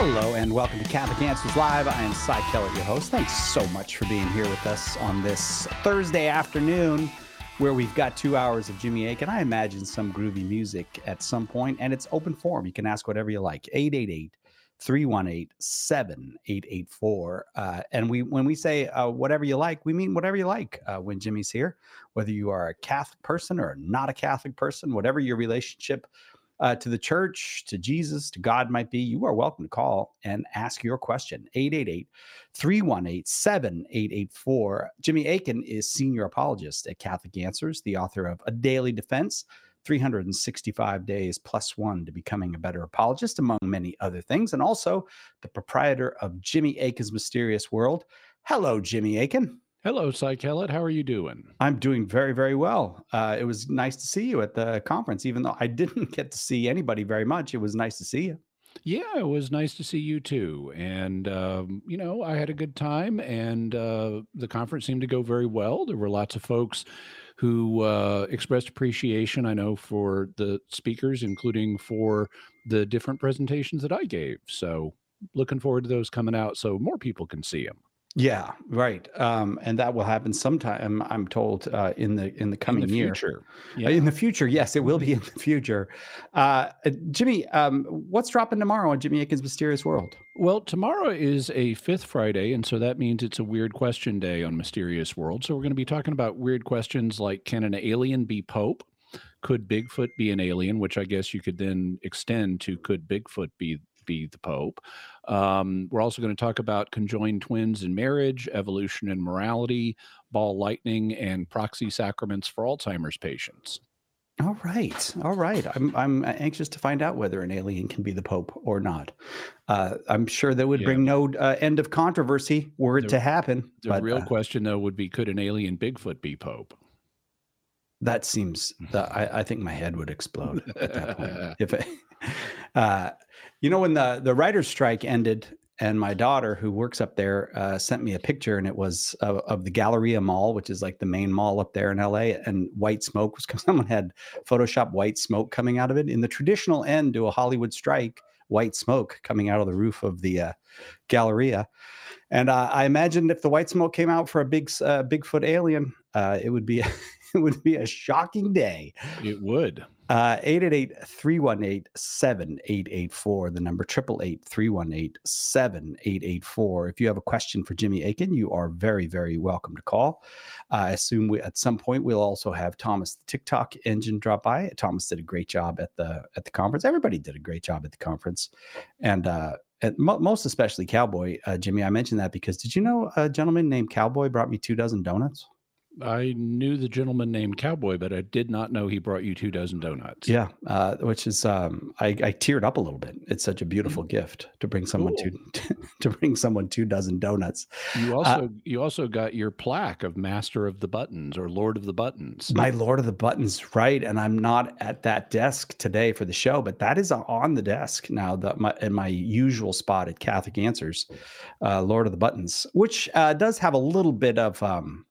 Hello and welcome to Catholic Answers Live. I am Cy Kellett, your host. Thanks so much for being here with us on this Thursday afternoon where we've got 2 hours of Jimmy Akin. I imagine some groovy music at some point, and it's open forum. You can ask whatever you like. 888-318-7884. And when we say whatever you like, we mean whatever you like when Jimmy's here, whether you are a Catholic person or not a Catholic person, whatever your relationship to the church, to Jesus, to God might be, you are welcome to call and ask your question. 888-318-7884. Jimmy Akin is senior apologist at Catholic Answers, the author of A Daily Defense, 365 Days Plus One to Becoming a Better Apologist, among many other things, and also the proprietor of Jimmy Akin's Mysterious World. Hello, Jimmy Akin. Hello, Cy Kellett. How are you doing? I'm doing very, very well. It was nice to see you at the conference, even though I didn't get to see anybody very much. It was nice to see you. Yeah, it was nice to see you too. And, I had a good time, and the conference seemed to go very well. There were lots of folks who expressed appreciation, I know, for the speakers, including for the different presentations that I gave. So looking forward to those coming out so more people can see them. Yeah, right. And that will happen sometime, I'm told, in the coming year. Future. Yeah. In the future, yes, it will be in the future. Jimmy, what's dropping tomorrow on Jimmy Akin's Mysterious World? Well, tomorrow is a fifth Friday, and so that means it's a weird question day on Mysterious World. So we're going to be talking about weird questions like, can an alien be Pope? Could Bigfoot be an alien? Which I guess you could then extend to, could Bigfoot be the Pope? We're also going to talk about conjoined twins in marriage, evolution and morality, ball lightning, and proxy sacraments for Alzheimer's patients. All right. I'm anxious to find out whether an alien can be the Pope or not. I'm sure that would bring no end of controversy were it to happen. The real question, though, would be, could an alien Bigfoot be Pope? That seems, I think my head would explode at that point. When the writer's strike ended and my daughter, who works up there, sent me a picture, and it was of the Galleria Mall, which is like the main mall up there in LA, and white smoke was, because someone had photoshopped white smoke coming out of it. In the traditional end to a Hollywood strike, white smoke coming out of the roof of the Galleria. And I imagined if the white smoke came out for a Bigfoot alien, it would be a shocking day. It would. 888-318-7884, the number 888-318-7884. If you have a question for Jimmy Akin, you are very, very welcome to call. I assume at some point we'll also have Thomas the TikTok engine drop by. Thomas did a great job at the conference. Everybody did a great job at the conference, and most especially Cowboy. Jimmy, I mentioned that because did you know a gentleman named Cowboy brought me 24 donuts? I knew the gentleman named Cowboy, but I did not know he brought you 24 donuts. Yeah, which is I teared up a little bit. It's such a beautiful gift to bring someone to bring someone 24 donuts. You also got your plaque of Master of the Buttons or Lord of the Buttons. My Lord of the Buttons, right? And I'm not at that desk today for the show, but that is on the desk now. In my usual spot at Catholic Answers, Lord of the Buttons, which does have a little bit of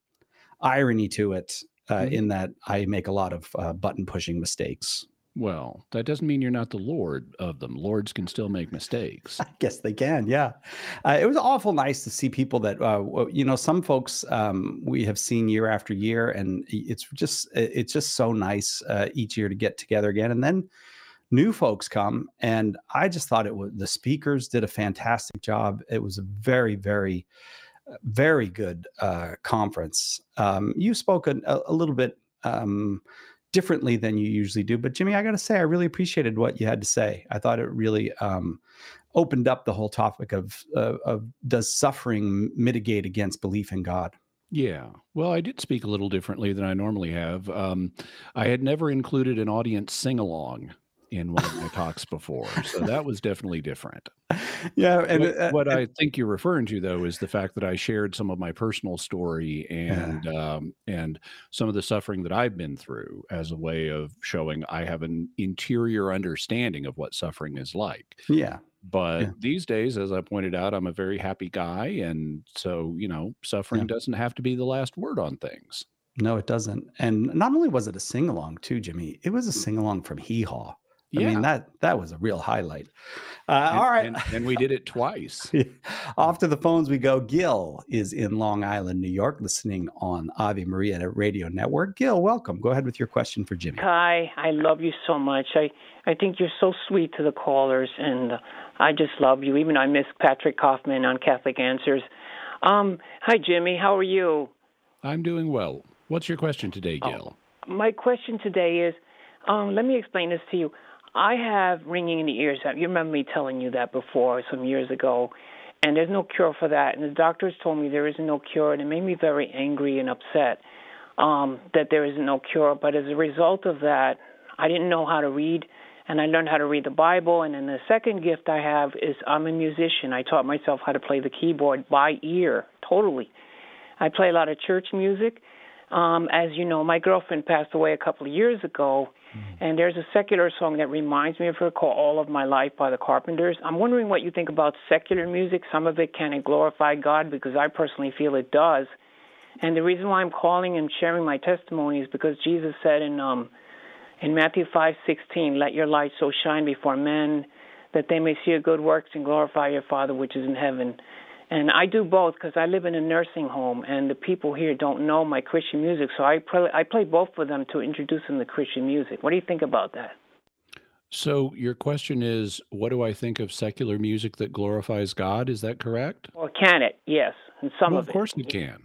irony to it in that I make a lot of button pushing mistakes. Well, that doesn't mean you're not the Lord of them. Lords can still make mistakes. I guess they can. Yeah. It was awful nice to see people that, some folks we have seen year after year, and it's just so nice each year to get together again. And then new folks come, and I just thought the speakers did a fantastic job. It was a very, very very good conference. You spoke a little bit differently than you usually do, but Jimmy, I got to say, I really appreciated what you had to say. I thought it really opened up the whole topic of does suffering mitigate against belief in God? Yeah. Well, I did speak a little differently than I normally have. I had never included an audience sing-along in one of my talks before. So that was definitely different. Yeah. And what I think you're referring to, though, is the fact that I shared some of my personal story and some of the suffering that I've been through as a way of showing I have an interior understanding of what suffering is like. Yeah. But these days, as I pointed out, I'm a very happy guy. And so, suffering doesn't have to be the last word on things. No, it doesn't. And not only was it a sing-along too, Jimmy, it was a sing-along from Hee Haw. I mean, Yeah. that was a real highlight. And, All right. and we did it twice. Off to the phones we go. Gil is in Long Island, New York, listening on Ave Maria Radio Network. Gil, welcome. Go ahead with your question for Jimmy. Kai, I love you so much. I think you're so sweet to the callers, and I just love you. Even I miss Patrick Kaufman on Catholic Answers. Hi, Jimmy. How are you? I'm doing well. What's your question today, Gil? My question today is, let me explain this to you. I have ringing in the ears. You remember me telling you that before some years ago, and there's no cure for that. And the doctors told me there is no cure, and it made me very angry and upset that there is no cure. But as a result of that, I didn't know how to read, and I learned how to read the Bible. And then the second gift I have is I'm a musician. I taught myself how to play the keyboard by ear, totally. I play a lot of church music. As you know, my girlfriend passed away a couple of years ago, and there's a secular song that reminds me of her called All of My Life by the Carpenters. I'm wondering what you think about secular music. Some of it, can it glorify God? Because I personally feel it does. And the reason why I'm calling and sharing my testimony is because Jesus said in Matthew 5:16, let your light so shine before men that they may see your good works and glorify your Father which is in heaven. And I do both because I live in a nursing home, and the people here don't know my Christian music, so I play both for them to introduce them to Christian music. What do you think about that? So your question is, what do I think of secular music that glorifies God? Is that correct? Or can it? Yes, and some Well, of of course it. it can.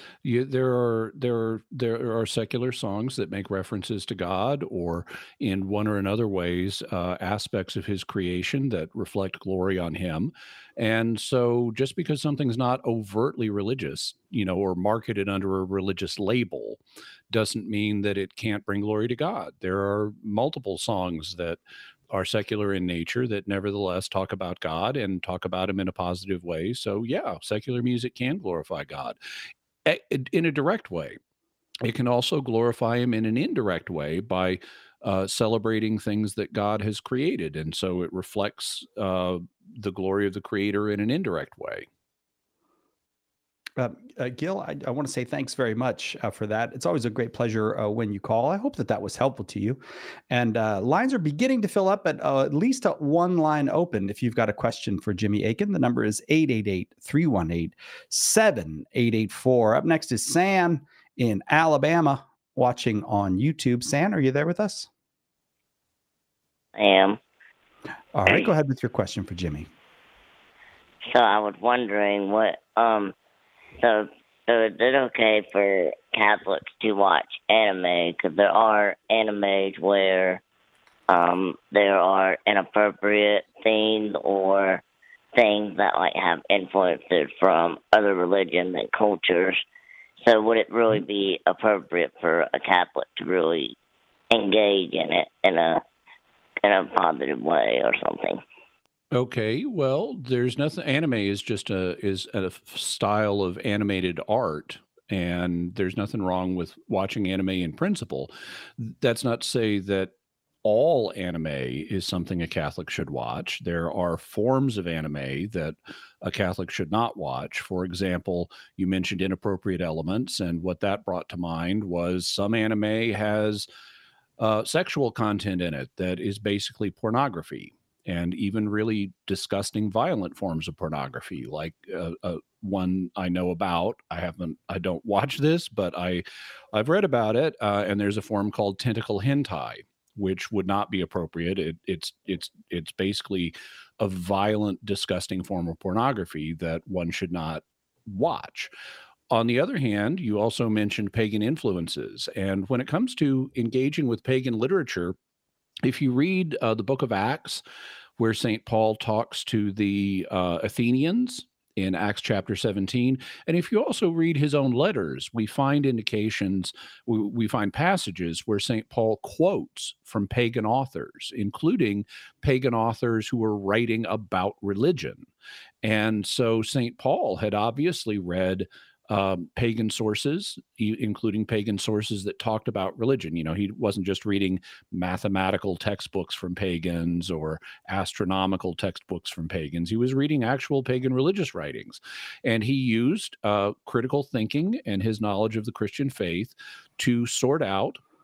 There are secular songs that make references to God, or in one or another ways, aspects of His creation that reflect glory on Him. And so, just because something's not overtly religious, or marketed under a religious label, doesn't mean that it can't bring glory to God. There are multiple songs that are secular in nature that nevertheless talk about God and talk about Him in a positive way. So, yeah, secular music can glorify God in a direct way. It can also glorify Him in an indirect way by celebrating things that God has created. And so it reflects the glory of the Creator in an indirect way. Gil, I want to say thanks very much for that. It's always a great pleasure when you call. I hope that was helpful to you. And lines are beginning to fill up, but at least one line open. If you've got a question for Jimmy Akin, the number is 888-318-7884. Up next is San in Alabama, watching on YouTube. San, are you there with us? I am. All right, go ahead with your question for Jimmy. So I was wondering so is it okay for Catholics to watch anime? Because there are animes where there are inappropriate themes or things that have influences from other religions and cultures. So would it really be appropriate for a Catholic to really engage in it in a positive way or something? Okay, well, there's nothing. Anime is just a style of animated art, and there's nothing wrong with watching anime in principle. That's not to say that all anime is something a Catholic should watch. There are forms of anime that a Catholic should not watch. For example, you mentioned inappropriate elements, and what that brought to mind was some anime has sexual content in it that is basically pornography, and even really disgusting, violent forms of pornography, like one I know about. I don't watch this, but I've read about it, and there's a form called tentacle hentai, which would not be appropriate. It's basically a violent, disgusting form of pornography that one should not watch. On the other hand, you also mentioned pagan influences, and when it comes to engaging with pagan literature, if you read the book of Acts, where St. Paul talks to the Athenians in Acts chapter 17, and if you also read his own letters, we find indications, we find passages where St. Paul quotes from pagan authors, including pagan authors who were writing about religion. And so St. Paul had obviously read pagan sources, including pagan sources that talked about religion. He wasn't just reading mathematical textbooks from pagans or astronomical textbooks from pagans. He was reading actual pagan religious writings. And he used critical thinking and his knowledge of the Christian faith to sort out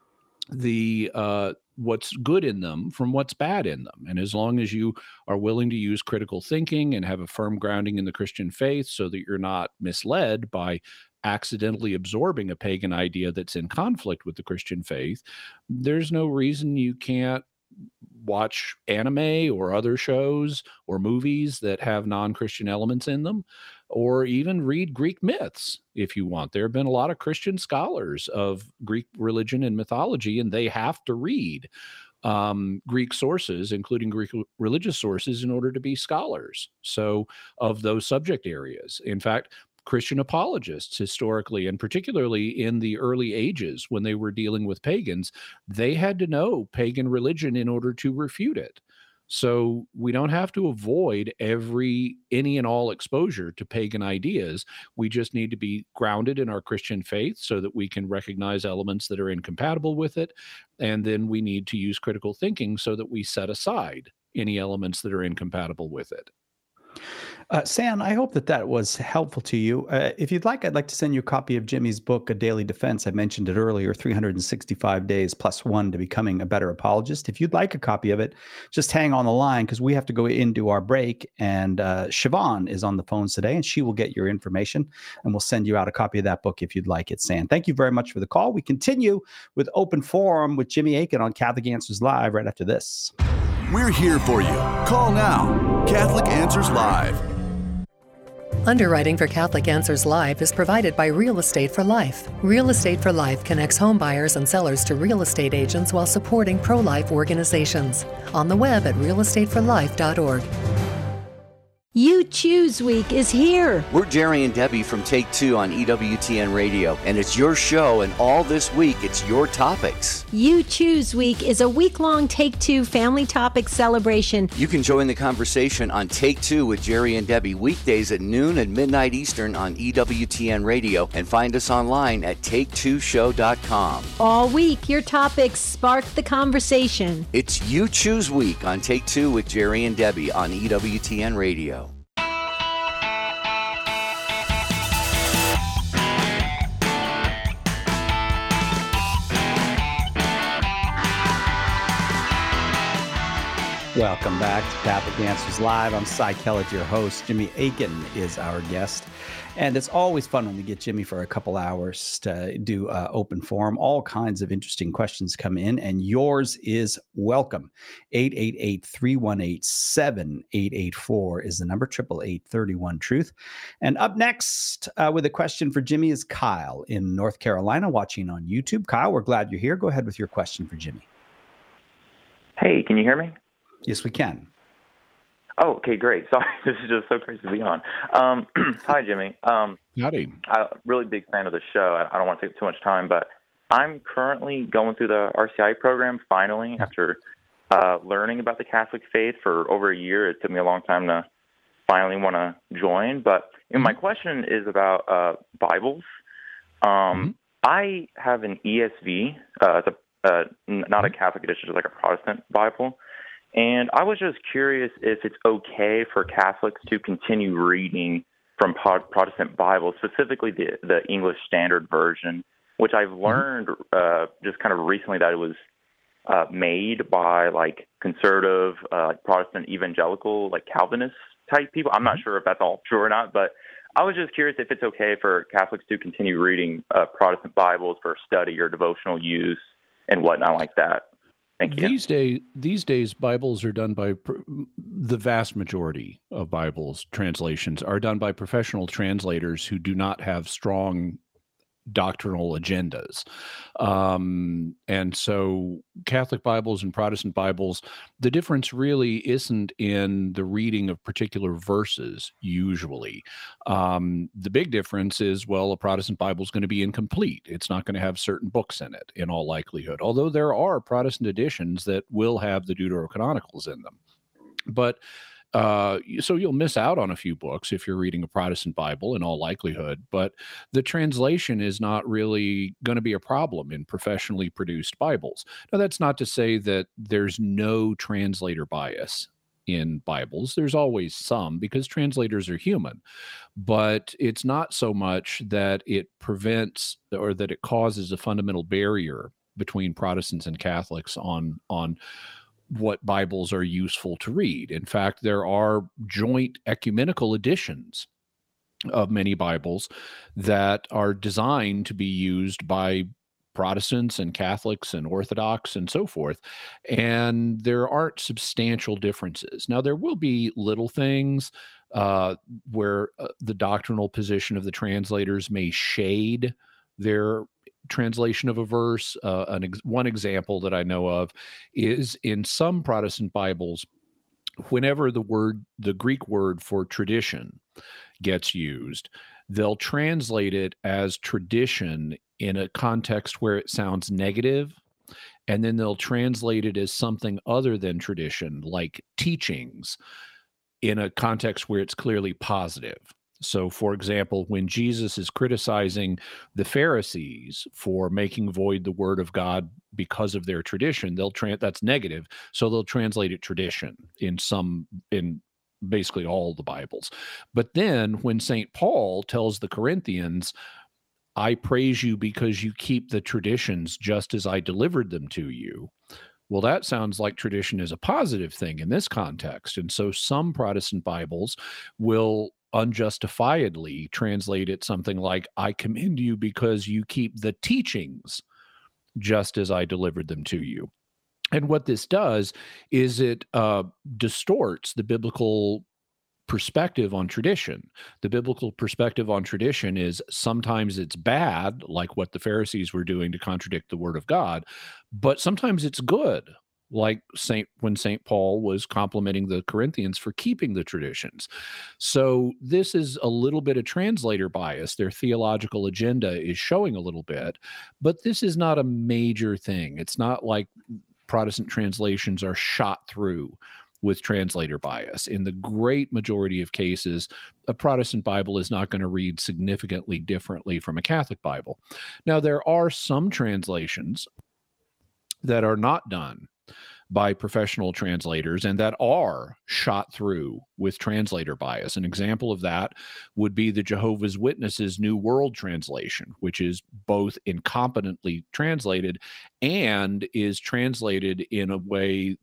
what's good in them from what's bad in them. And as long as you are willing to use critical thinking and have a firm grounding in the Christian faith so that you're not misled by accidentally absorbing a pagan idea that's in conflict with the Christian faith, there's no reason you can't watch anime or other shows or movies that have non-Christian elements in them, or even read Greek myths if you want. There have been a lot of Christian scholars of Greek religion and mythology, and they have to read Greek sources, including Greek religious sources, in order to be scholars. So of those subject areas. In fact, Christian apologists historically, and particularly in the early ages when they were dealing with pagans, they had to know pagan religion in order to refute it. So we don't have to avoid any and all exposure to pagan ideas. We just need to be grounded in our Christian faith so that we can recognize elements that are incompatible with it. And then we need to use critical thinking so that we set aside any elements that are incompatible with it. Sam, I hope that was helpful to you. If you'd like, I'd like to send you a copy of Jimmy's book, A Daily Defense. I mentioned it earlier, 365 Days Plus One to Becoming a Better Apologist. If you'd like a copy of it, just hang on the line because we have to go into our break. And Siobhan is on the phones today, and she will get your information, and we'll send you out a copy of that book if you'd like it, Sam. Thank you very much for the call. We continue with Open Forum with Jimmy Akin on Catholic Answers Live right after this. We're here for you. Call now. Catholic Answers Live. Underwriting for Catholic Answers Live is provided by Real Estate for Life. Real Estate for Life connects home buyers and sellers to real estate agents while supporting pro-life organizations. On the web at realestateforlife.org. You Choose Week is here. We're Jerry and Debbie from Take Two on EWTN Radio, and it's your show, and all this week, it's your topics. You Choose Week is a week-long Take Two family topic celebration. You can join the conversation on Take Two with Jerry and Debbie weekdays at noon and midnight Eastern on EWTN Radio, and find us online at take2show.com. All week, your topics spark the conversation. It's You Choose Week on Take Two with Jerry and Debbie on EWTN Radio. Welcome back to Catholic Answers Live. I'm Cy Kellett, your host. Jimmy Akin is our guest. And it's always fun when we get Jimmy for a couple hours to do open forum. All kinds of interesting questions come in, and yours is welcome. 888-318-7884 is the number, 888-31-TRUTH. And up next with a question for Jimmy is Kyle in North Carolina watching on YouTube. Kyle, we're glad you're here. Go ahead with your question for Jimmy. Hey, can you hear me? Yes, we can. Oh, okay, great. Sorry, this is just so crazy to be on. Hi, Jimmy. Howdy. I'm a really big fan of the show. I don't want to take too much time, but I'm currently going through the RCI program finally after learning about the Catholic faith for over a year. It took me a long time to finally want to join. But my question is about Bibles. I have an ESV. It's not a Catholic edition, it's like a Protestant Bible. And I was just curious if it's okay for Catholics to continue reading from Protestant Bibles, specifically the English Standard Version, which I've learned just kind of recently that it was made by like conservative, Protestant evangelical, like Calvinist type people. I'm not sure if that's all true or not, but I was just curious if it's okay for Catholics to continue reading Protestant Bibles for study or devotional use and whatnot like that. Thank you. These days, Bibles are done by the vast majority of Bibles translations are done by professional translators who do not have strong doctrinal agendas. And so Catholic Bibles and Protestant Bibles, the difference really isn't in the reading of particular verses, usually. The big difference is, well, a Protestant Bible is going to be incomplete. It's not going to have certain books in it, in all likelihood, although there are Protestant editions that will have the Deuterocanonicals in them. But so you'll miss out on a few books if you're reading a Protestant Bible in all likelihood, but the translation is not really going to be a problem in professionally produced Bibles. Now, that's not to say that there's no translator bias in Bibles. There's always some because translators are human, but it's not so much that it prevents or that it causes a fundamental barrier between Protestants and Catholics on what Bibles are useful to read. In fact, there are joint ecumenical editions of many Bibles that are designed to be used by Protestants and Catholics and Orthodox and so forth. And there aren't substantial differences. Now, there will be little things where the doctrinal position of the translators may shade their translation of a verse. One example that I know of is in some Protestant Bibles, whenever the Greek word for tradition gets used, they'll translate it as tradition in a context where it sounds negative, and then they'll translate it as something other than tradition, like teachings, in a context where it's clearly positive. So, for example, when Jesus is criticizing the Pharisees for making void the word of God because of their tradition, that's negative, so they'll translate it tradition in basically all the Bibles. But then when St. Paul tells the Corinthians, I praise you because you keep the traditions just as I delivered them to you. Well, that sounds like tradition is a positive thing in this context. And so some Protestant Bibles will unjustifiedly translate it something like, I commend you because you keep the teachings just as I delivered them to you. And what this does is it distorts the biblical perspective on tradition. The biblical perspective on tradition is sometimes it's bad, like what the Pharisees were doing to contradict the word of God, but sometimes it's good, like when St. Paul was complimenting the Corinthians for keeping the traditions. So this is a little bit of translator bias. Their theological agenda is showing a little bit, but this is not a major thing. It's not like Protestant translations are shot through with translator bias. In the great majority of cases, a Protestant Bible is not going to read significantly differently from a Catholic Bible. Now, there are some translations that are not done by professional translators and that are shot through with translator bias. An example of that would be the Jehovah's Witnesses New World Translation, which is both incompetently translated and is translated in a way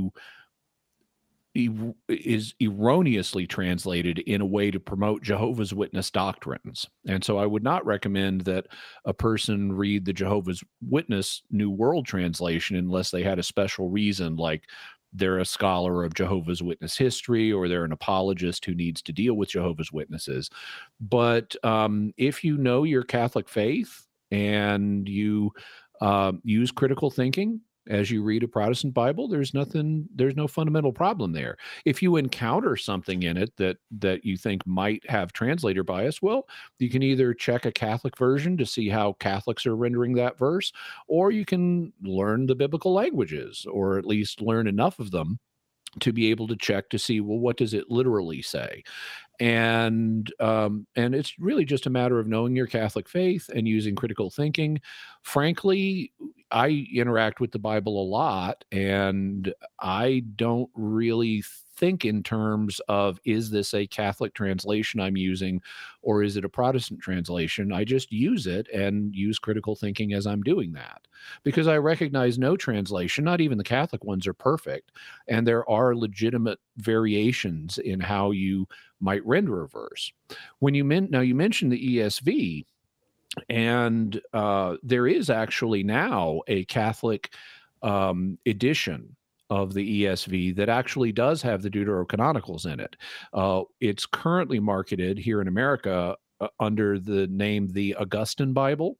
is erroneously translated in a way to promote Jehovah's Witness doctrines. And so I would not recommend that a person read the Jehovah's Witness New World Translation unless they had a special reason, like they're a scholar of Jehovah's Witness history or they're an apologist who needs to deal with Jehovah's Witnesses. But if you know your Catholic faith and you use critical thinking as you read a Protestant Bible, there's no fundamental problem there. If you encounter something in it that you think might have translator bias, well, you can either check a Catholic version to see how Catholics are rendering that verse, or you can learn the biblical languages, or at least learn enough of them to be able to check to see, well, what does it literally say? And it's really just a matter of knowing your Catholic faith and using critical thinking. Frankly, I interact with the Bible a lot, and I don't really think in terms of, is this a Catholic translation I'm using, or is it a Protestant translation? I just use it and use critical thinking as I'm doing that, because I recognize no translation, not even the Catholic ones, are perfect. And there are legitimate variations in how you might render a verse. Now you mentioned the ESV, and there is actually now a Catholic edition of the ESV that actually does have the Deuterocanonicals in it. It's currently marketed here in America under the name the Augustine Bible.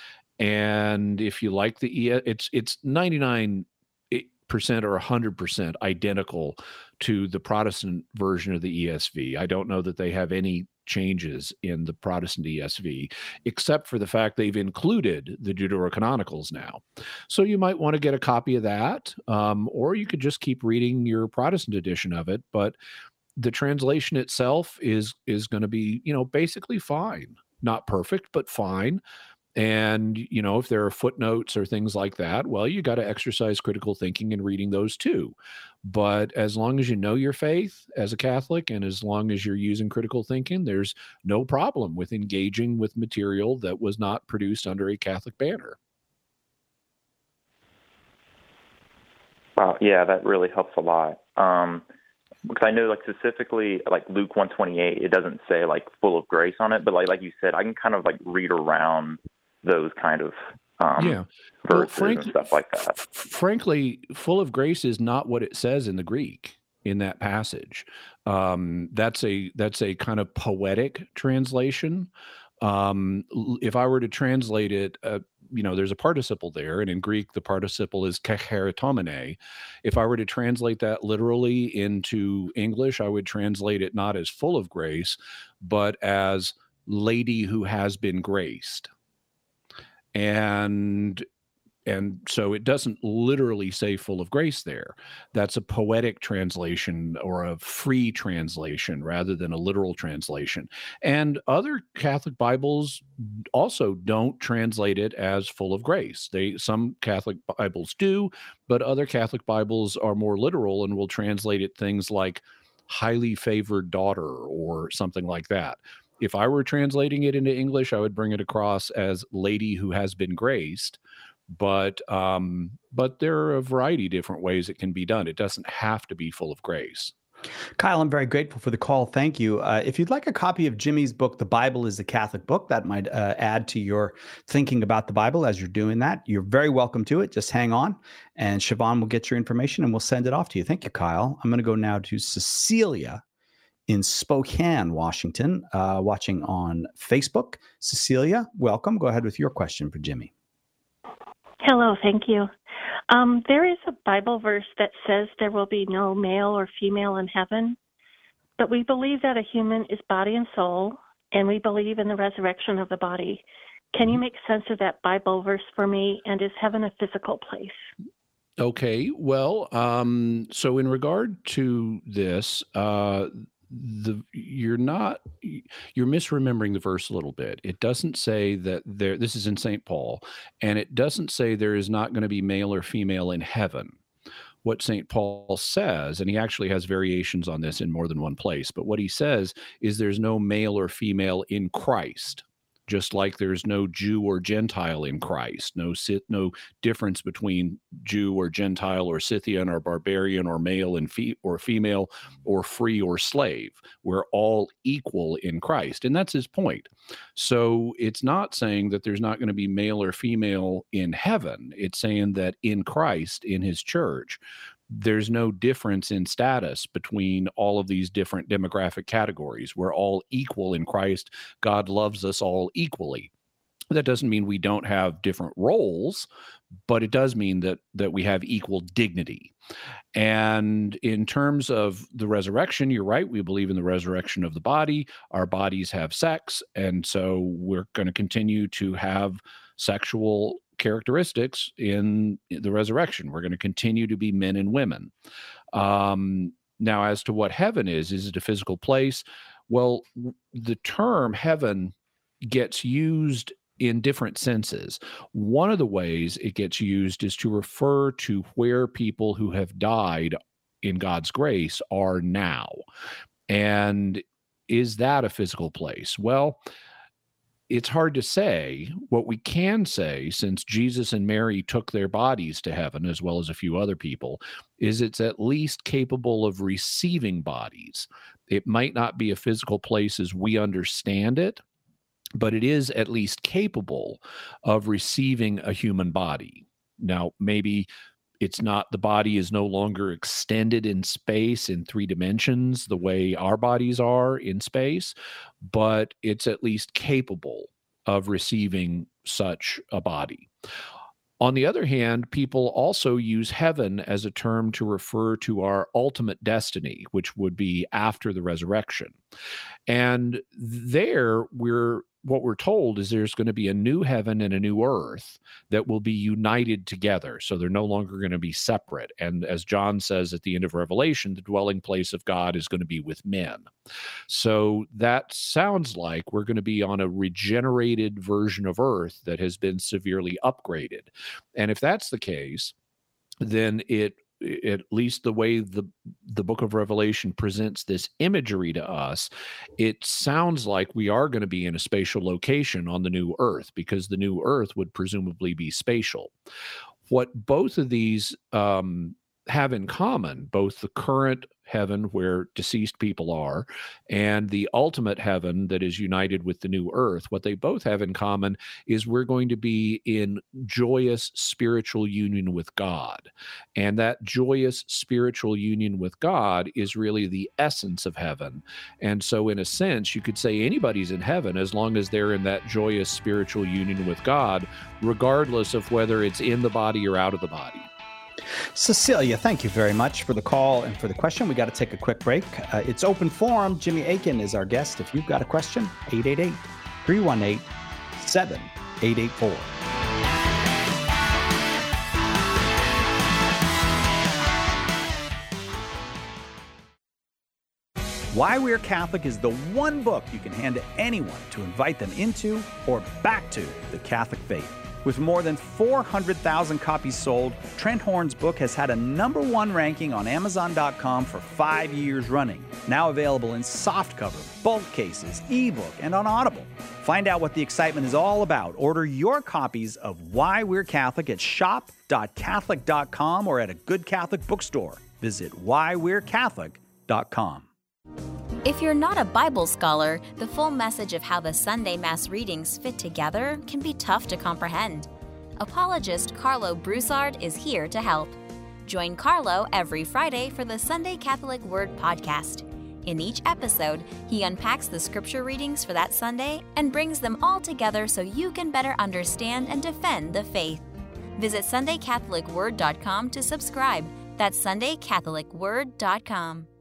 And if you like it's 99% or 100% identical to the Protestant version of the ESV. I don't know that they have any changes in the Protestant ESV, except for the fact they've included the Deuterocanonicals now. So you might want to get a copy of that, or you could just keep reading your Protestant edition of it. But the translation itself is going to be, basically fine. Not perfect, but fine. And, if there are footnotes or things like that, well, you got to exercise critical thinking and reading those too. But as long as you know your faith as a Catholic, and as long as you're using critical thinking, there's no problem with engaging with material that was not produced under a Catholic banner. Wow, yeah, that really helps a lot. Because I know, like, specifically, like Luke 128, it doesn't say like full of grace on it, but like you said, I can kind of like read around those kind of verses and stuff like that. Frankly, full of grace is not what it says in the Greek in that passage. That's a kind of poetic translation. If I were to translate it, there's a participle there, and in Greek, the participle is kecharitomene. If I were to translate that literally into English, I would translate it not as full of grace, but as lady who has been graced. And so it doesn't literally say full of grace there. That's a poetic translation or a free translation rather than a literal translation. And other Catholic Bibles also don't translate it as full of grace. Some Catholic Bibles do, but other Catholic Bibles are more literal and will translate it things like highly favored daughter or something like that. If I were translating it into English, I would bring it across as lady who has been graced. But there are a variety of different ways it can be done. It doesn't have to be full of grace. Kyle, I'm very grateful for the call. Thank you. If you'd like a copy of Jimmy's book, The Bible is a Catholic Book, that might add to your thinking about the Bible as you're doing that. You're very welcome to it. Just hang on, and Siobhan will get your information, and we'll send it off to you. Thank you, Kyle. I'm going to go now to Cecilia in Spokane, Washington, watching on Facebook. Cecilia, welcome. Go ahead with your question for Jimmy. Hello, thank you. There is a Bible verse that says there will be no male or female in heaven, but we believe that a human is body and soul, and we believe in the resurrection of the body. Can you make sense of that Bible verse for me, and is heaven a physical place? Okay, well, so in regard to this, you're misremembering the verse a little bit. It doesn't say that this is in St. Paul, and it doesn't say there is not going to be male or female in heaven. What St. Paul says, and he actually has variations on this in more than one place, but what he says is there's no male or female in Christ. Just like there's no Jew or Gentile in Christ, no difference between Jew or Gentile or Scythian or barbarian or male and or female or free or slave. We're all equal in Christ. And that's his point. So it's not saying that there's not going to be male or female in heaven. It's saying that in Christ, in his church, there's no difference in status between all of these different demographic categories. We're all equal in Christ. God loves us all equally. That doesn't mean we don't have different roles, but it does mean that we have equal dignity. And in terms of the resurrection, you're right. We believe in the resurrection of the body. Our bodies have sex, and so we're going to continue to have sexual characteristics in the resurrection. We're going to continue to be men and women. Now, as to what heaven is it a physical place? Well, the term heaven gets used in different senses. One of the ways it gets used is to refer to where people who have died in God's grace are now. And is that a physical place? Well, it's hard to say. What we can say, since Jesus and Mary took their bodies to heaven, as well as a few other people, is it's at least capable of receiving bodies. It might not be a physical place as we understand it, but it is at least capable of receiving a human body. Now, maybe the body is no longer extended in space in 3 dimensions the way our bodies are in space, but it's at least capable of receiving such a body. On the other hand, people also use heaven as a term to refer to our ultimate destiny, which would be after the resurrection. And there, what we're told is there's going to be a new heaven and a new earth that will be united together. So they're no longer going to be separate. And as John says at the end of Revelation, the dwelling place of God is going to be with men. So that sounds like we're going to be on a regenerated version of earth that has been severely upgraded. And if that's the case, then at least the way the book of Revelation presents this imagery to us, it sounds like we are going to be in a spatial location on the new earth, because the new earth would presumably be spatial. What both of these have in common both the current heaven where deceased people are and the ultimate heaven that is united with the new earth. What they both have in common is we're going to be in joyous spiritual union with God. And that joyous spiritual union with God is really the essence of heaven. And so in a sense, you could say anybody's in heaven as long as they're in that joyous spiritual union with God, regardless of whether it's in the body or out of the body. Cecilia, thank you very much for the call and for the question. We got to take a quick break. It's open forum. Jimmy Akin is our guest. If you've got a question, 888-318-7884. Why We're Catholic is the one book you can hand to anyone to invite them into or back to the Catholic faith. With more than 400,000 copies sold, Trent Horn's book has had a #1 ranking on Amazon.com for 5 years running. Now available in softcover, bulk cases, ebook, and on Audible. Find out what the excitement is all about. Order your copies of Why We're Catholic at shop.catholic.com or at a good Catholic bookstore. Visit whywe'recatholic.com. If you're not a Bible scholar, the full message of how the Sunday Mass readings fit together can be tough to comprehend. Apologist Carlo Broussard is here to help. Join Carlo every Friday for the Sunday Catholic Word podcast. In each episode, he unpacks the scripture readings for that Sunday and brings them all together so you can better understand and defend the faith. Visit SundayCatholicWord.com to subscribe. That's SundayCatholicWord.com.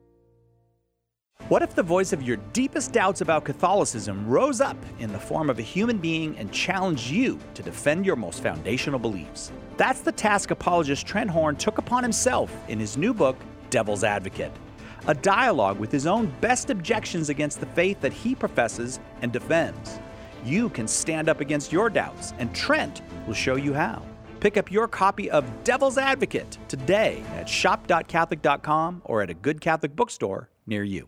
What if the voice of your deepest doubts about Catholicism rose up in the form of a human being and challenged you to defend your most foundational beliefs? That's the task apologist Trent Horn took upon himself in his new book, Devil's Advocate, a dialogue with his own best objections against the faith that he professes and defends. You can stand up against your doubts, and Trent will show you how. Pick up your copy of Devil's Advocate today at shop.catholic.com or at a good Catholic bookstore near you.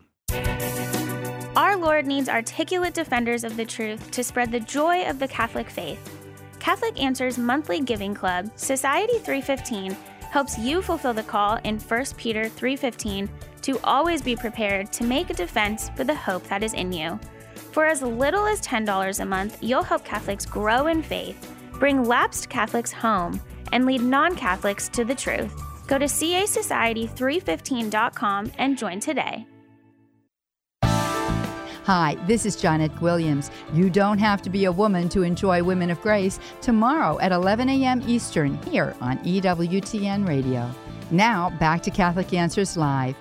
Our Lord needs articulate defenders of the truth to spread the joy of the Catholic faith. Catholic Answers monthly giving club, Society 315, helps you fulfill the call in 1 Peter 3:15 to always be prepared to make a defense for the hope that is in you. For as little as $10 a month, you'll help Catholics grow in faith, bring lapsed Catholics home, and lead non-Catholics to the truth. Go to casociety315.com and join today. Hi, this is Janet Williams. You don't have to be a woman to enjoy Women of Grace tomorrow at 11 a.m. Eastern here on EWTN Radio. Now, back to Catholic Answers Live.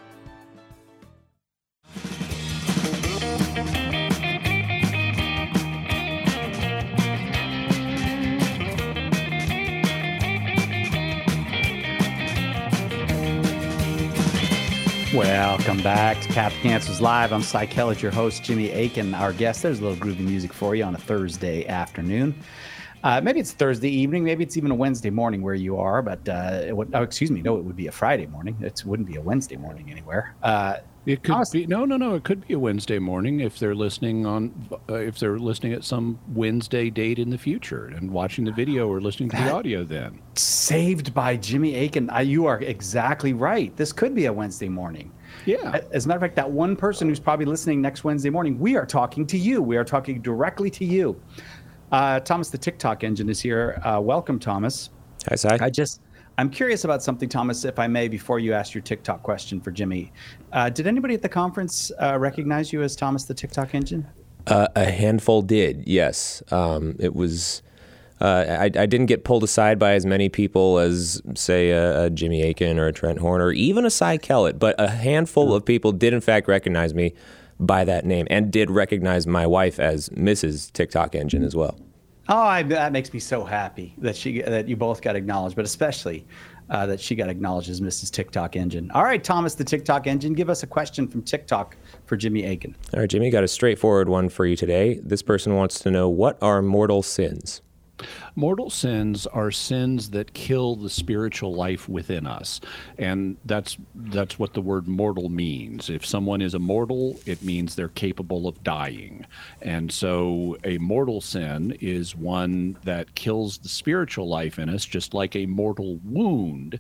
Welcome back to Catholic Answers Live. I'm Cy Kellett, your host, Jimmy Akin, our guest. There's a little groovy music for you on a Thursday afternoon. Maybe it's Thursday evening. Maybe it's even a Wednesday morning where you are. But it would be a Friday morning. It wouldn't be a Wednesday morning anywhere. It could be no. It could be a Wednesday morning if they're listening at some Wednesday date in the future and watching the video or listening to the audio. Then Saved by Jimmy Akin. You are exactly right. This could be a Wednesday morning. Yeah. As a matter of fact, that one person who's probably listening next Wednesday morning, we are talking to you. We are talking directly to you. Thomas, the TikTok engine, is here. Welcome, Thomas. Hi, Cy. I'm curious about something, Thomas, if I may, before you ask your TikTok question for Jimmy. Did anybody at the conference recognize you as Thomas the TikTok engine? A handful did, yes. It was. I didn't get pulled aside by as many people as, say, a Jimmy Akin or a Trent Horn or even a Cy Kellett, but a handful of people did, in fact, recognize me by that name and did recognize my wife as Mrs. TikTok engine as well. Oh, that makes me so happy that you both got acknowledged, but especially that she got acknowledged as Mrs. TikTok engine. All right, Thomas, the TikTok engine, give us a question from TikTok for Jimmy Akin. All right, Jimmy, got a straightforward one for you today. This person wants to know, what are mortal sins? Mortal sins are sins that kill the spiritual life within us. And that's what the word mortal means. If someone is immortal, it means they're capable of dying. And so a mortal sin is one that kills the spiritual life in us, just like a mortal wound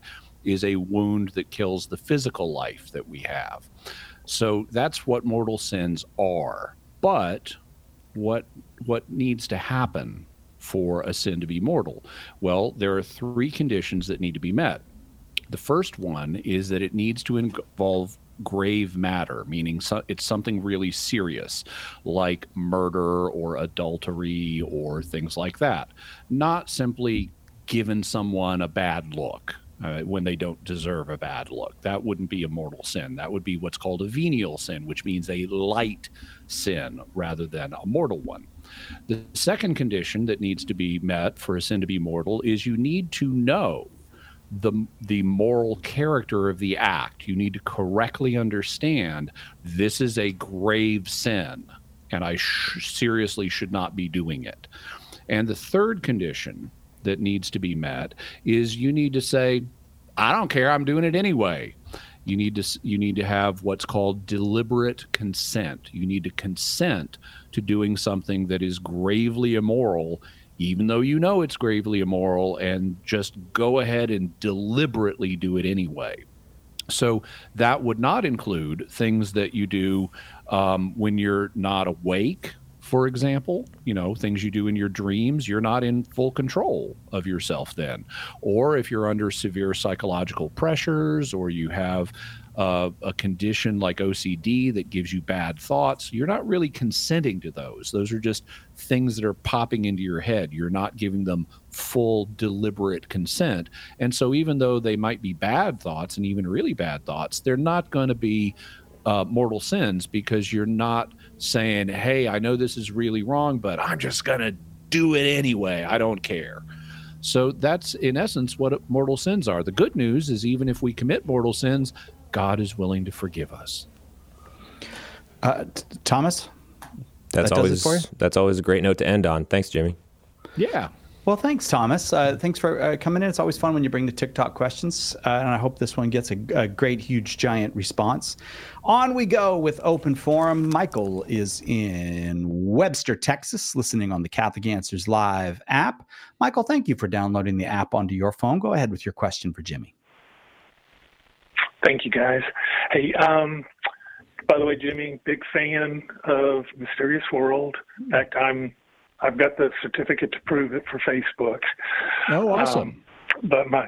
is a wound that kills the physical life that we have. So that's what mortal sins are. But what needs to happen for a sin to be mortal? Well, there are 3 conditions that need to be met. The first one is that it needs to involve grave matter, meaning it's something really serious, like murder or adultery or things like that. Not simply giving someone a bad look when they don't deserve a bad look. That wouldn't be a mortal sin. That would be what's called a venial sin, which means a light sin rather than a mortal one. The second condition that needs to be met for a sin to be mortal is you need to know the moral character of the act. You need to correctly understand this is a grave sin, and I seriously should not be doing it. And the third condition that needs to be met is you need to say, I don't care, I'm doing it anyway. You need to have what's called deliberate consent. You need to consent to doing something that is gravely immoral, even though you know it's gravely immoral, and just go ahead and deliberately do it anyway. So that would not include things that you do when you're not awake, for example, things you do in your dreams. You're not in full control of yourself then. Or if you're under severe psychological pressures, or you have a condition like OCD that gives you bad thoughts, you're not really consenting to those. Those are just things that are popping into your head. You're not giving them full deliberate consent. And so even though they might be bad thoughts, and even really bad thoughts, they're not going to be mortal sins, because you're not saying, hey, I know this is really wrong, but I'm just going to do it anyway. I don't care. So that's, in essence, what mortal sins are. The good news is, even if we commit mortal sins, God is willing to forgive us. Thomas? That's always a great note to end on. Thanks, Jimmy. Yeah. Well, thanks, Thomas. Thanks for coming in. It's always fun when you bring the TikTok questions, and I hope this one gets a great, huge, giant response. On we go with Open Forum. Michael is in Webster, Texas, listening on the Catholic Answers Live app. Michael, thank you for downloading the app onto your phone. Go ahead with your question for Jimmy. Thank you, guys. Hey, by the way, Jimmy, big fan of Mysterious World. In fact, I've got the certificate to prove it for Facebook. Oh, awesome. But my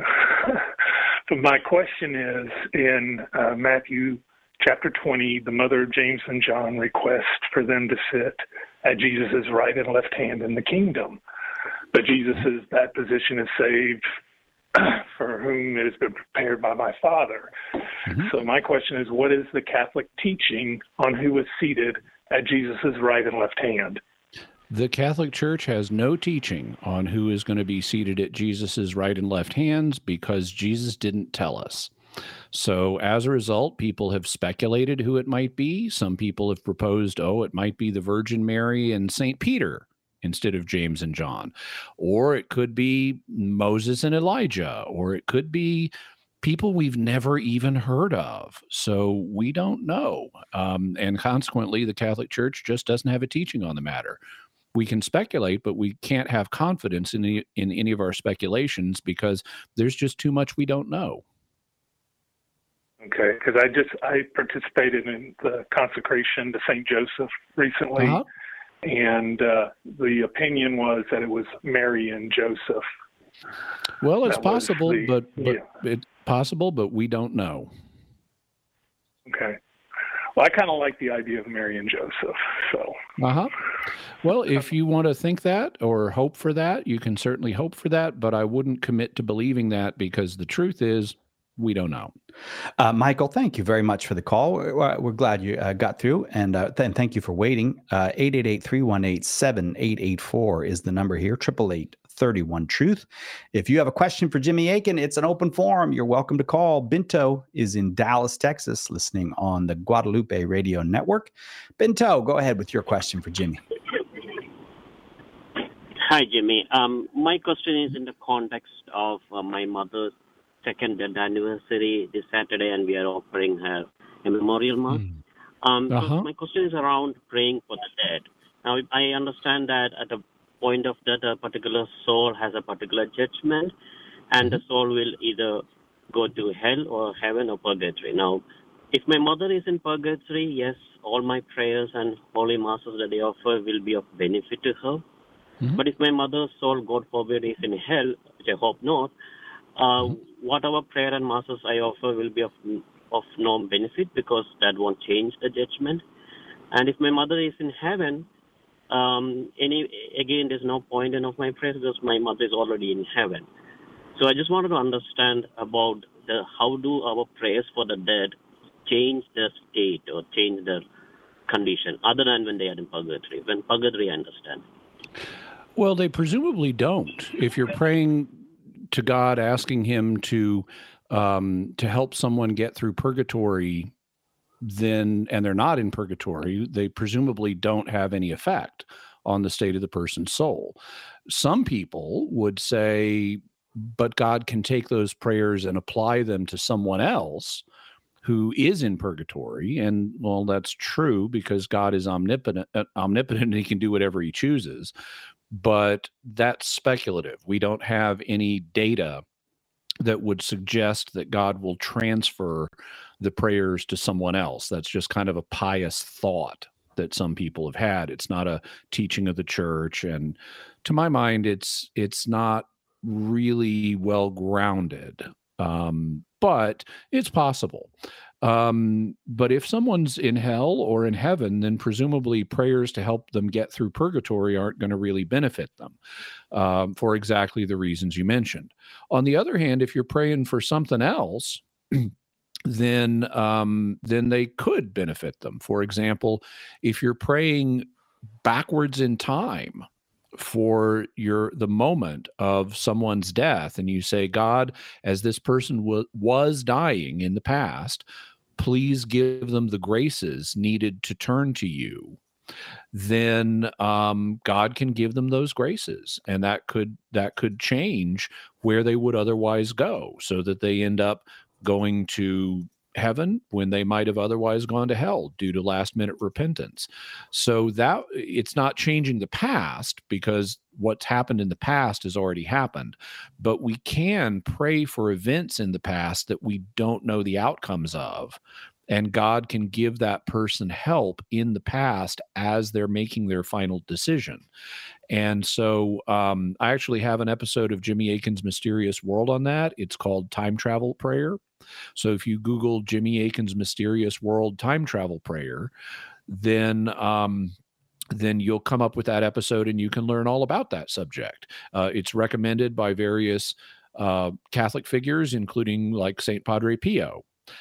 question is, in Matthew chapter 20, the mother of James and John requests for them to sit at Jesus' right and left hand in the kingdom. But Jesus says that position is saved for whom it has been prepared by my Father. Mm-hmm. So my question is, what is the Catholic teaching on who is seated at Jesus' right and left hand? The Catholic Church has no teaching on who is going to be seated at Jesus's right and left hands, because Jesus didn't tell us. So as a result, people have speculated who it might be. Some people have proposed, it might be the Virgin Mary and St. Peter instead of James and John. Or it could be Moses and Elijah, or it could be people we've never even heard of. So we don't know. And consequently, the Catholic Church just doesn't have a teaching on the matter. We can speculate, but we can't have confidence in any of our speculations, because there's just too much we don't know. Okay, because I participated in the consecration to St. Joseph recently, and the opinion was that it was Mary and Joseph. Well, it's possible, but it's possible, but we don't know. Okay. Well, I kind of like the idea of Mary and Joseph, so. Well, if you want to think that or hope for that, you can certainly hope for that, but I wouldn't commit to believing that, because the truth is, we don't know. Michael, thank you very much for the call. We're glad you got through, and thank you for waiting. 888-318-7884 is the number here, 888-31-TRUTH. If you have a question for Jimmy Akin, it's an open forum. You're welcome to call. Binto is in Dallas, Texas, listening on the Guadalupe Radio Network. Binto, go ahead with your question for Jimmy. Hi, Jimmy. My question is in the context of my mother's second death anniversary this Saturday, and we are offering her a memorial mass. So my question is around praying for the dead. Now, I understand that at a point of death, a particular soul has a particular judgment, and the soul will either go to hell or heaven or purgatory. Now, if my mother is in purgatory, yes, all my prayers and holy masses that I offer will be of benefit to her. Mm-hmm. But if my mother's soul, God forbid, is in hell, which I hope not, whatever prayer and masses I offer will be of no benefit, because that won't change the judgment. And if my mother is in heaven, again, there's no point in of my prayers, because my mother is already in heaven. So I just wanted to understand about how do our prayers for the dead change their state or change their condition, other than when they are in purgatory. When purgatory, I understand. Well, they presumably don't. If you're praying to God, asking Him to help someone get through purgatory, and they're not in purgatory, they presumably don't have any effect on the state of the person's soul. Some people would say, but God can take those prayers and apply them to someone else who is in purgatory. And well, that's true, because God is omnipotent and He can do whatever He chooses. But that's speculative. We don't have any data that would suggest that God will transfer the prayers to someone else. That's just kind of a pious thought that some people have had. It's not a teaching of the church. And to my mind, it's not really well grounded. But it's possible. But if someone's in hell or in heaven, then presumably prayers to help them get through purgatory aren't going to really benefit them for exactly the reasons you mentioned. On the other hand, if you're praying for something else, then they could benefit them. For example, if you're praying backwards in time for the moment of someone's death, and you say, God, as this person was dying in the past, please give them the graces needed to turn to you, then God can give them those graces, and that could change where they would otherwise go, so that they end up going to heaven when they might have otherwise gone to hell due to last-minute repentance. So that it's not changing the past, because what's happened in the past has already happened. But we can pray for events in the past that we don't know the outcomes of, and God can give that person help in the past as they're making their final decision. And so I actually have an episode of Jimmy Akin's Mysterious World on that. It's called Time Travel Prayer. So if you Google Jimmy Akin's Mysterious World Time Travel Prayer, then you'll come up with that episode, and you can learn all about that subject. It's recommended by various Catholic figures, including like St. Padre Pio.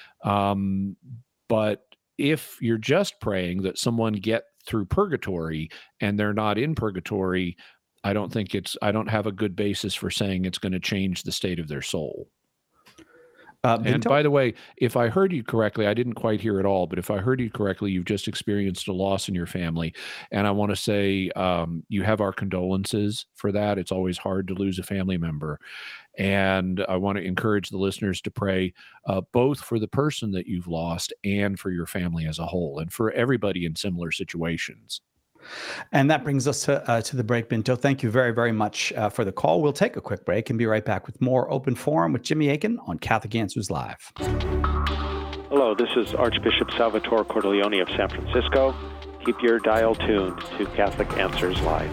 But if you're just praying that someone get through purgatory and they're not in purgatory, I don't have a good basis for saying it's going to change the state of their soul. And by the way, if I heard you correctly, I didn't quite hear it all, but if I heard you correctly, you've just experienced a loss in your family. And I want to say you have our condolences for that. It's always hard to lose a family member. And I want to encourage the listeners to pray both for the person that you've lost and for your family as a whole, and for everybody in similar situations. And that brings us to the break, Binto. Thank you very, very much for the call. We'll take a quick break and be right back with more Open Forum with Jimmy Akin on Catholic Answers Live. Hello, this is Archbishop Salvatore Cordileone of San Francisco. Keep your dial tuned to Catholic Answers Live.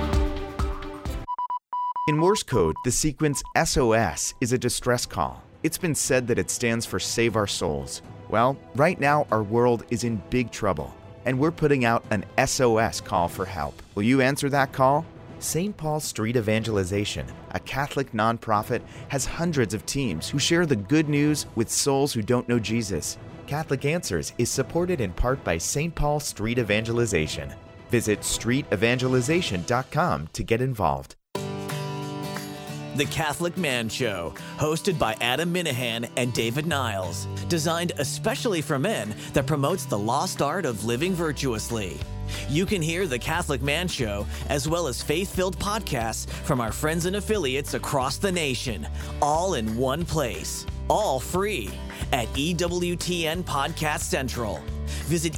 In Morse code, the sequence SOS is a distress call. It's been said that it stands for Save Our Souls. Well, right now our world is in big trouble, and we're putting out an SOS call for help. Will you answer that call? St. Paul Street Evangelization, a Catholic nonprofit, has hundreds of teams who share the good news with souls who don't know Jesus. Catholic Answers is supported in part by St. Paul Street Evangelization. Visit streetevangelization.com to get involved. The Catholic Man Show, hosted by Adam Minahan and David Niles. Designed especially for men, that promotes the lost art of living virtuously. You can hear The Catholic Man Show, as well as faith-filled podcasts from our friends and affiliates across the nation, all in one place. All free at EWTN Podcast Central. Visit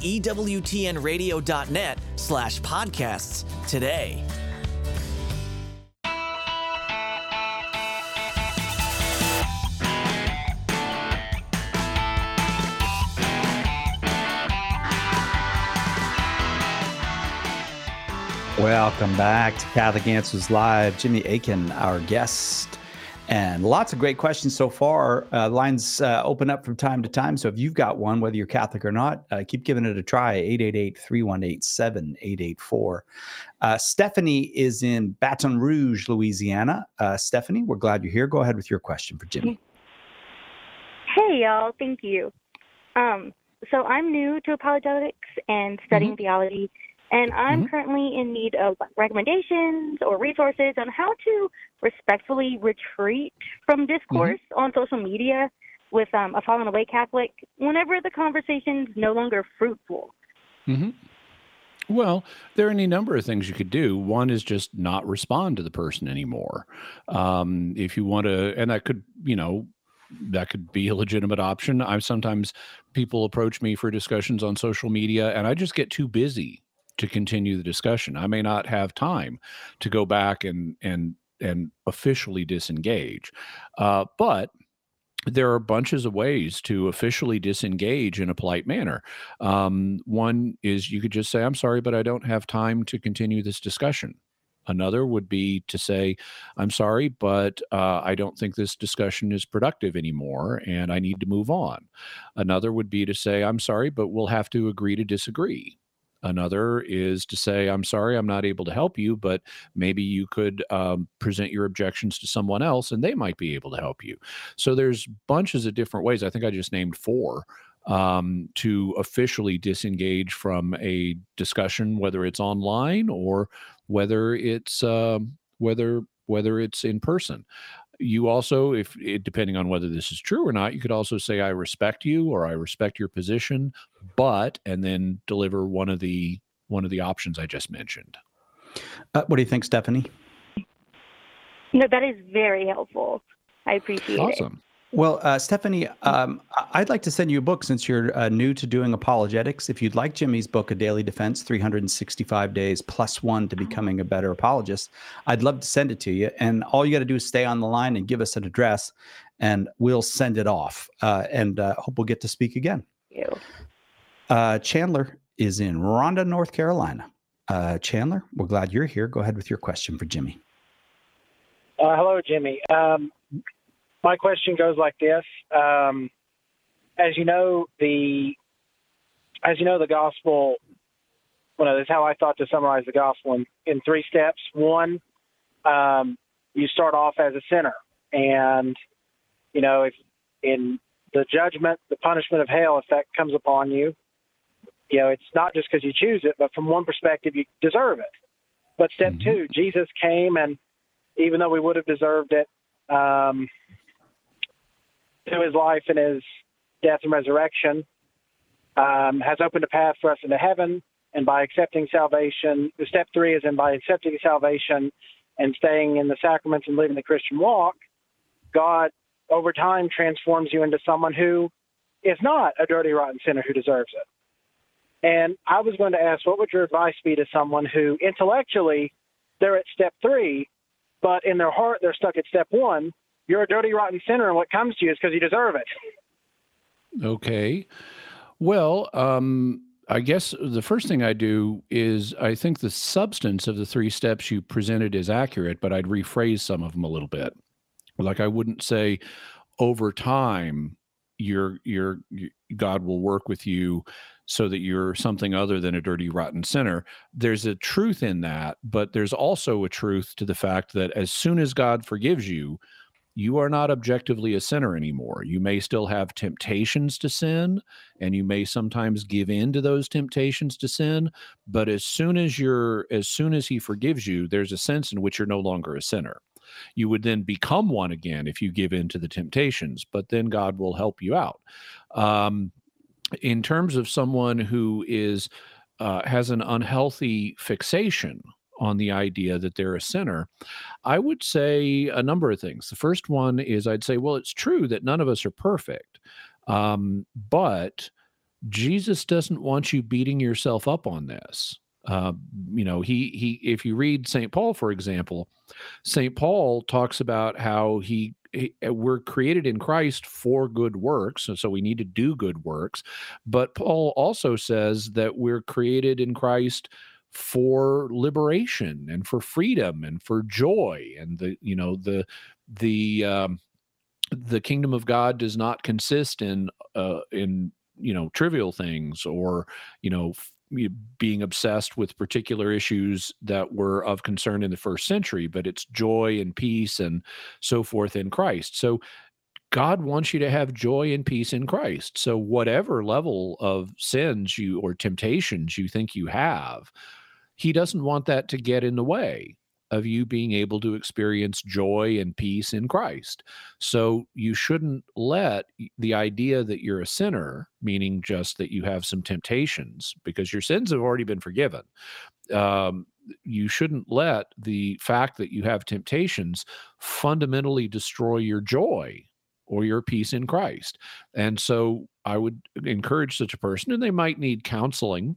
EWTNradio.net/podcasts today. Welcome back to Catholic Answers Live. Jimmy Akin, our guest. And lots of great questions so far. Lines open up from time to time. So if you've got one, whether you're Catholic or not, keep giving it a try. 888-318-7884. Stephanie is in Baton Rouge, Louisiana. Stephanie, we're glad you're here. Go ahead with your question for Jimmy. Hey, y'all. Thank you. So I'm new to apologetics and studying theology, and I'm currently in need of recommendations or resources on how to respectfully retreat from discourse on social media with a fallen away Catholic whenever the conversation's no longer fruitful. Well, there are any number of things you could do. One is just not respond to the person anymore. If you want to, and that could, that could be a legitimate option. Sometimes people approach me for discussions on social media, and I just get too busy to continue the discussion. I may not have time to go back and officially disengage. But there are bunches of ways to officially disengage in a polite manner. One is you could just say, I'm sorry, but I don't have time to continue this discussion. Another would be to say, I'm sorry, but I don't think this discussion is productive anymore, and I need to move on. Another would be to say, I'm sorry, but we'll have to agree to disagree. Another is to say, I'm sorry, I'm not able to help you, but maybe you could present your objections to someone else and they might be able to help you. So there's bunches of different ways. I think I just named 4 to officially disengage from a discussion, whether it's online or whether it's whether it's in person. You also, depending on whether this is true or not, you could also say, I respect you, or I respect your position, but, and then deliver one of the options I just mentioned. What do you think, Stephanie? No, that is very helpful. I appreciate it. Awesome. Well, Stephanie, I'd like to send you a book since you're new to doing apologetics. If you'd like Jimmy's book, A Daily Defense, 365 Days +1 to Becoming a Better Apologist, I'd love to send it to you. And all you got to do is stay on the line and give us an address, and we'll send it off. And hope we'll get to speak again. Thank you. Chandler is in Rhonda, North Carolina. Chandler, we're glad you're here. Go ahead with your question for Jimmy. Hello, Jimmy. My question goes like this. As you know, the gospel, well, that's how I thought to summarize the gospel in 3 steps. 1, you start off as a sinner. And, if in the judgment, the punishment of hell, if that comes upon you, it's not just because you choose it, but from one perspective, you deserve it. But step 2, Jesus came, and even though we would have deserved it, through his life and his death and resurrection, has opened a path for us into heaven. And by accepting salvation, the step 3 is by accepting salvation and staying in the sacraments and living the Christian walk, God over time transforms you into someone who is not a dirty, rotten sinner who deserves it. And I was going to ask, what would your advice be to someone who intellectually they're at step 3, but in their heart they're stuck at step 1? You're a dirty, rotten sinner, and what comes to you is because you deserve it. Okay. Well, I guess the first thing I do is I think the substance of the 3 steps you presented is accurate, but I'd rephrase some of them a little bit. Like I wouldn't say over time God will work with you so that you're something other than a dirty, rotten sinner. There's a truth in that, but there's also a truth to the fact that as soon as God forgives you, you are not objectively a sinner anymore. You may still have temptations to sin, and you may sometimes give in to those temptations to sin, but as soon as he forgives you, there's a sense in which you're no longer a sinner. You would then become one again if you give in to the temptations, but then God will help you out. In terms of someone who has an unhealthy fixation on the idea that they're a sinner, I would say a number of things. The first one is I'd say, well, it's true that none of us are perfect, but Jesus doesn't want you beating yourself up on this. If you read St. Paul, for example, St. Paul talks about how we're created in Christ for good works, and so we need to do good works. But Paul also says that we're created in Christ for liberation and for freedom and for joy. And the kingdom of God does not consist in trivial things or being obsessed with particular issues that were of concern in the first century, but it's joy and peace and so forth in Christ. So God wants you to have joy and peace in Christ. So whatever level of sins or temptations you think you have, he doesn't want that to get in the way of you being able to experience joy and peace in Christ. So you shouldn't let the idea that you're a sinner, meaning just that you have some temptations, because your sins have already been forgiven. You shouldn't let the fact that you have temptations fundamentally destroy your joy or your peace in Christ. And so I would encourage such a person, and they might need counseling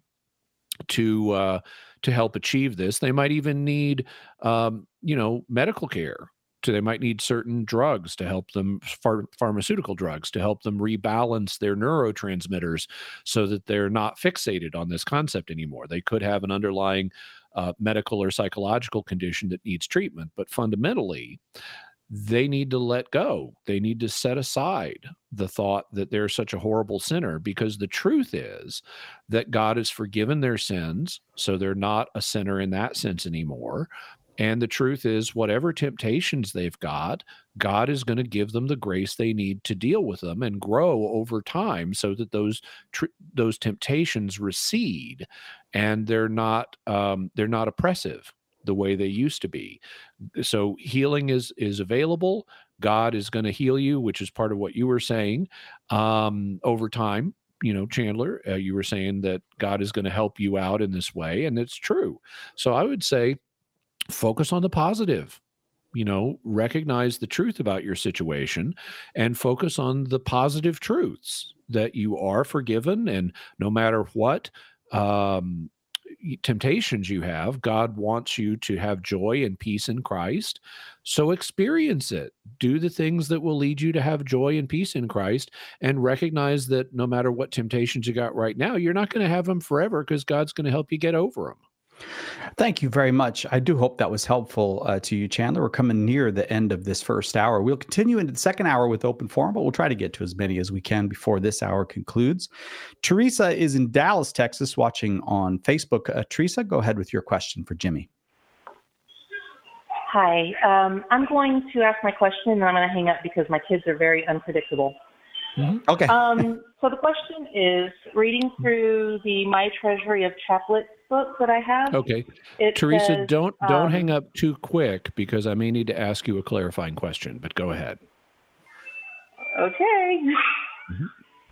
to help achieve this. They might even need, medical care. So they might need certain drugs to help them, pharmaceutical drugs to help them rebalance their neurotransmitters so that they're not fixated on this concept anymore. They could have an underlying medical or psychological condition that needs treatment, but fundamentally, they need to let go. They need to set aside the thought that they're such a horrible sinner, because the truth is that God has forgiven their sins, so they're not a sinner in that sense anymore. And the truth is, whatever temptations they've got, God is going to give them the grace they need to deal with them and grow over time so that those temptations recede and they're not oppressive the way they used to be. So healing is available. God is going to heal you, which is part of what you were saying over time. Chandler, you were saying that God is going to help you out in this way, and it's true. So I would say focus on the positive. Recognize the truth about your situation and focus on the positive truths that you are forgiven, and no matter what temptations you have, God wants you to have joy and peace in Christ. So experience it. Do the things that will lead you to have joy and peace in Christ, and recognize that no matter what temptations you got right now, you're not going to have them forever, because God's going to help you get over them. Thank you very much. I do hope that was helpful to you, Chandler. We're coming near the end of this first hour. We'll continue into the second hour with open forum, but we'll try to get to as many as we can before this hour concludes. Teresa is in Dallas, Texas, watching on Facebook. Teresa, go ahead with your question for Jimmy. Hi. I'm going to ask my question, and then I'm going to hang up because my kids are very unpredictable. Mm-hmm. Okay. So the question is, reading through the My Treasury of Chaplet book that I have. Okay. Teresa, says, don't hang up too quick, because I may need to ask you a clarifying question, but go ahead. Okay. Mm-hmm.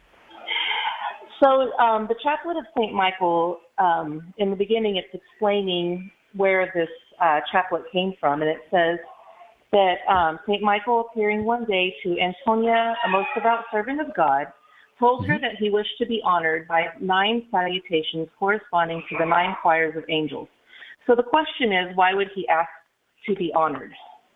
So the Chaplet of St. Michael, in the beginning, it's explaining where this chaplet came from, and it says that St. Michael, appearing one day to Antonia, a most devout servant of God, told her that he wished to be honored by 9 salutations corresponding to the 9 choirs of angels. So the question is, why would he ask to be honored?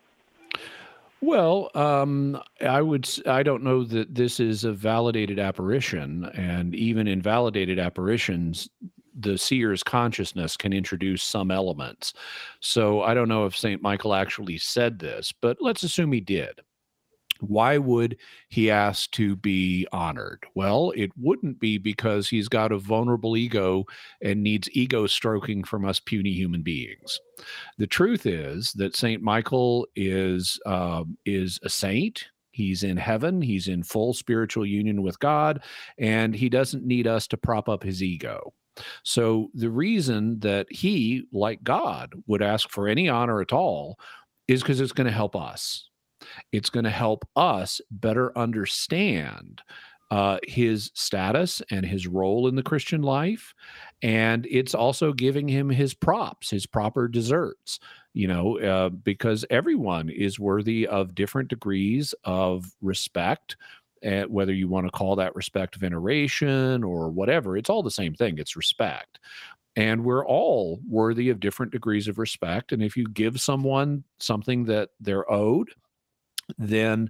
Well, I don't know that this is a validated apparition, and even in validated apparitions, the seer's consciousness can introduce some elements. So I don't know if St. Michael actually said this, but let's assume he did. Why would he ask to be honored? Well, it wouldn't be because he's got a vulnerable ego and needs ego stroking from us puny human beings. The truth is that St. Michael is a saint. He's in heaven. He's in full spiritual union with God, and he doesn't need us to prop up his ego. So the reason that he, like God, would ask for any honor at all is because it's going to help us. It's going to help us better understand his status and his role in the Christian life. And it's also giving him his props, his proper deserts, because everyone is worthy of different degrees of respect. Whether you want to call that respect veneration or whatever, it's all the same thing. It's respect. And we're all worthy of different degrees of respect. And if you give someone something that they're owed, then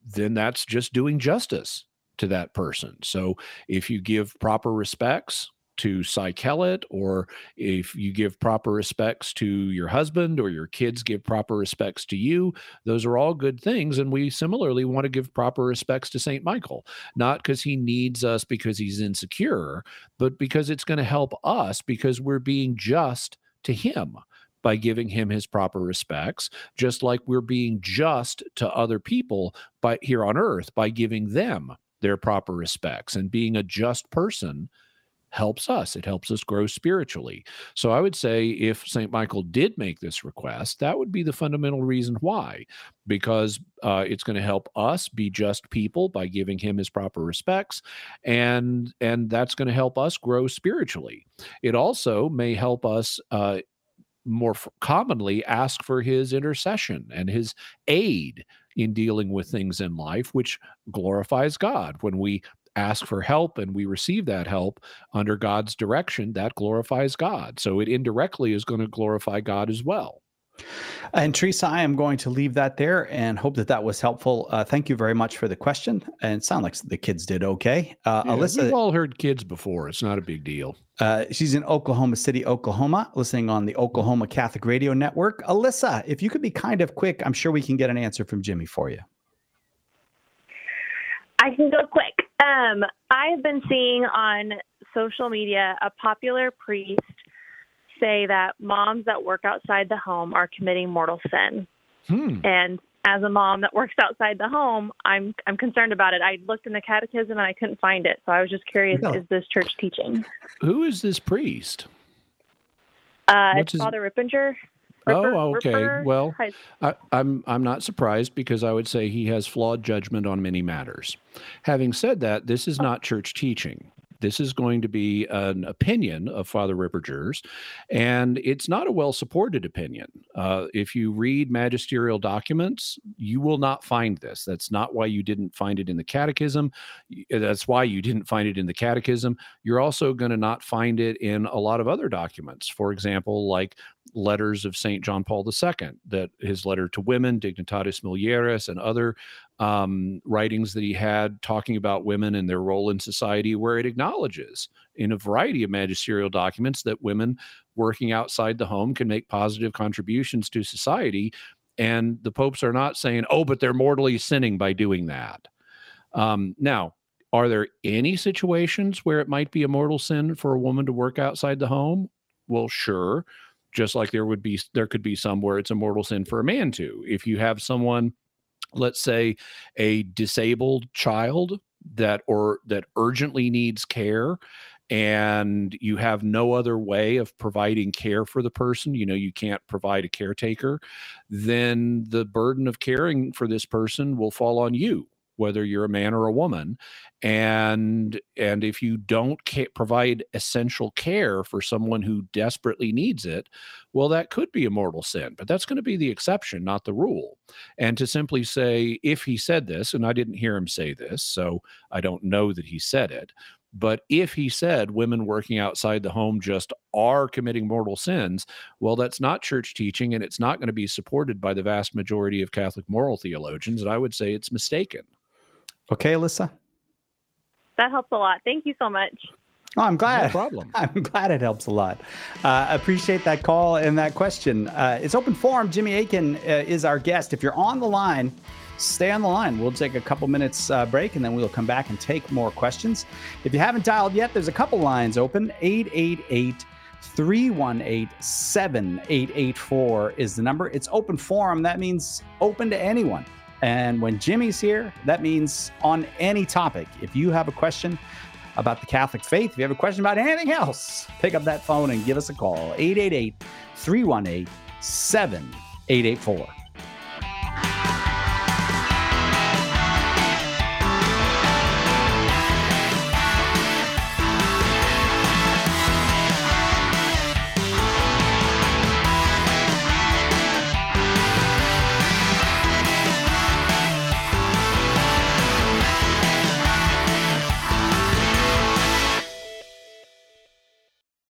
that's just doing justice to that person. So if you give proper respects, to Cy Kellett, or if you give proper respects to your husband or your kids give proper respects to you, those are all good things. And we similarly want to give proper respects to St. Michael, not because he needs us because he's insecure, but because it's going to help us because we're being just to him by giving him his proper respects, just like we're being just to other people by here on earth by giving them their proper respects. And being a just person helps us. It helps us grow spiritually. So I would say if St. Michael did make this request, that would be the fundamental reason why, because it's going to help us be just people by giving him his proper respects, and that's going to help us grow spiritually. It also may help us more commonly ask for his intercession and his aid in dealing with things in life, which glorifies God. When we ask for help and we receive that help under God's direction, that glorifies God. So it indirectly is going to glorify God as well. And Teresa, I am going to leave that there and hope that was helpful. Thank you very much for the question. And it sounds like the kids did okay. Alyssa, we've all heard kids before. It's not a big deal. She's in Oklahoma City, Oklahoma, listening on the Oklahoma Catholic Radio Network. Alyssa, if you could be kind of quick, I'm sure we can get an answer from Jimmy for you. I can go quick. I have been seeing on social media a popular priest say that moms that work outside the home are committing mortal sin. And as a mom that works outside the home, I'm concerned about it. I looked in the catechism and I couldn't find it. So I was just curious, is this church teaching? Who is this priest? It's Father Ripperger. Okay. Ripper. Well, I'm not surprised because I would say he has flawed judgment on many matters. Having said that, this is not church teaching. This is going to be an opinion of Father Ripperger's, and it's not a well-supported opinion. If you read magisterial documents, you will not find this. That's not why you didn't find it in the catechism. That's why you didn't find it in the catechism. You're also going to not find it in a lot of other documents. For example, like letters of St. John Paul II, that his letter to women, Dignitatis Mulieris, and other writings that he had talking about women and their role in society, where it acknowledges in a variety of magisterial documents that women working outside the home can make positive contributions to society. And the popes are not saying, oh, but they're mortally sinning by doing that. Now, are there any situations where it might be a mortal sin for a woman to work outside the home? Well, sure. Just like there could be some where it's a mortal sin for a man to. If you have someone, let's say a disabled child that urgently needs care, and you have no other way of providing care for the person, you can't provide a caretaker, then the burden of caring for this person will fall on you, whether you're a man or a woman. And if you don't provide essential care for someone who desperately needs it, well, that could be a mortal sin, but that's going to be the exception, not the rule. And to simply say, if he said this, and I didn't hear him say this, so I don't know that he said it, but if he said women working outside the home just are committing mortal sins, well, that's not church teaching, and it's not going to be supported by the vast majority of Catholic moral theologians, and I would say it's mistaken. Okay, Alyssa? That helps a lot. Thank you so much. Oh, I'm glad. No problem. I'm glad it helps a lot. Appreciate that call and that question. It's open forum. Jimmy Akin is our guest. If you're on the line, stay on the line. We'll take a couple minutes break, and then we'll come back and take more questions. If you haven't dialed yet, there's a couple lines open. 888-318-7884 is the number. It's open forum. That means open to anyone. And when Jimmy's here, that means on any topic. If you have a question about the Catholic faith, if you have a question about anything else, pick up that phone and give us a call. 888-318-7884.